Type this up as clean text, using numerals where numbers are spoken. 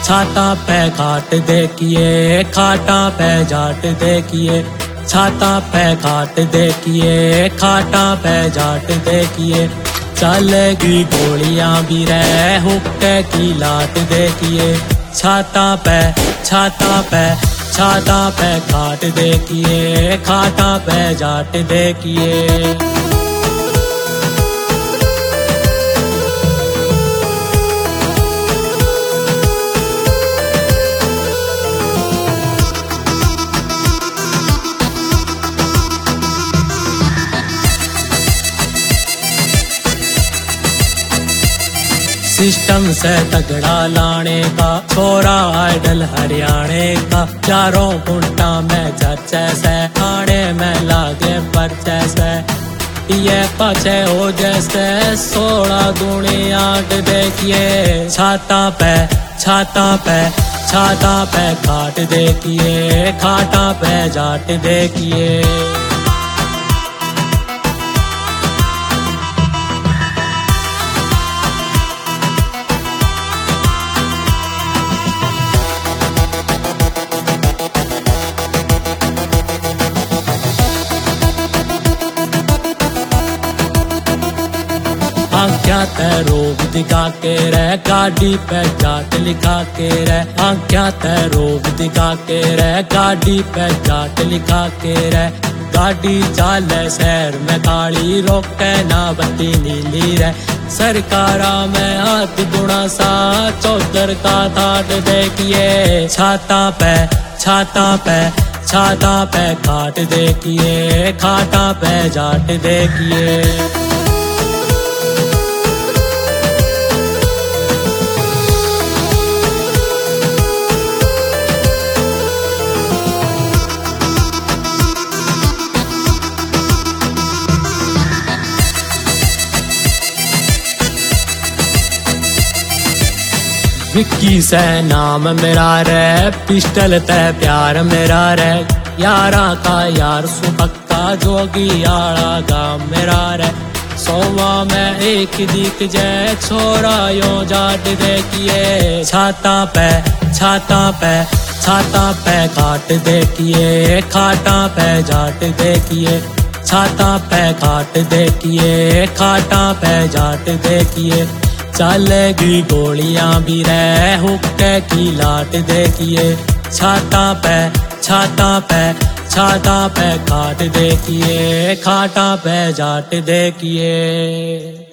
छाता पे खाट देखिए, खाटा पे जाट देखिए। छाता पे खाट देखिए, खाटा पे जाट देखिए। चलेगी गोलियां भी रहे हुक्के की लाट देखिए। छाता पे छाता पे छाता पे खाट देखिए, खाटा पे जाट देखिए। सिस्टम से तगड़ा लाने का छोरा आइडल हरियाणे का। चारों कुंटा में चर्चे से आने में लागे परचे से। ये पचे हो जैसे 16 दूनी 8 देखिए। छाता पे छाता पे छाता पे खाट देखिए, खाटा पे जाट देखिए। आँख्या रोग दिखा के रह, गाड़ी पे जाट लिखा के रह। आँख्या रोग दिखा के रह, गाड़ी पे जाट लिखा के रह। गाड़ी चाले शहर में काली, रोके ना बत्ती नीली रह। सरकारा में हाथ गुणा सा, चौधर का थाट देखिए। छाता पे छाता पे छाता पे खाट देखिए, खाटा पे जाट देखिए। विक्की से नाम मेरा रे, पिस्टल ते प्यार मेरा रे। यारा का यार सुपक्का, जोगी आड़ा गाँव मेरा रे। 100 में एक दिख जाए, छोरा यो जाट देखिए। छाता पे छाता पे छाता पे खाट देखिए, खाटा पे जाट देखिए। छाता पे खाट देखिए, खाटा पे जाट देखिए। चलेगी गोलियां भी रहे हुक्के की लाट देखिए। छाता पे छाता पे छाता पे खाट देखिए, खाटा पे जाट देखिए।